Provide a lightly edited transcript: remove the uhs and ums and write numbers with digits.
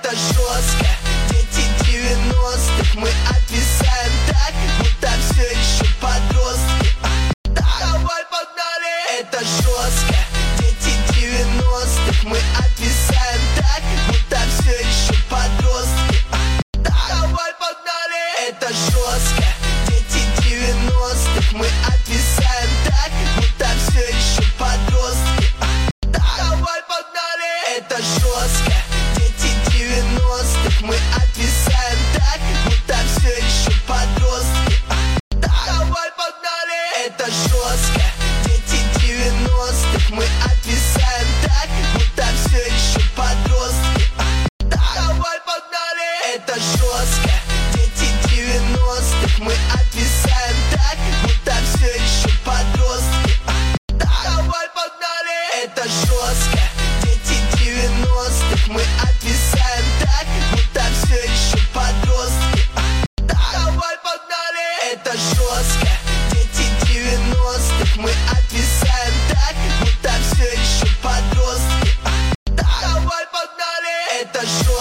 Это жестко, дети 90-х. Мы отвисаем так, будто все еще подростки. Давай погнали! Это жестко, дети 90-х. Мы отвисаем так, будто все еще подростки. Давай погнали! Это жестко, дети 90-х. Мы отвисаем так, будто все еще подростки. Давай погнали! Это жестко, дети 90-х. Мы отвисаем так, будто все еще подростки. Давай погнали! Это жестко, дети 90-х. Мы отвисаем так, будто все еще подростки. Давай погнали! Это жестко, дети 90-х. Мы отвисаем так, будто все еще подростки. Давай погнали! Это жестко, дети 90-х. Мы отвисаем так, будто все еще подростки. Давай погнали! Это жестко, дети 90-х. Мы отвисаем так, будто все еще подростки. Давай погнали! Это жестко.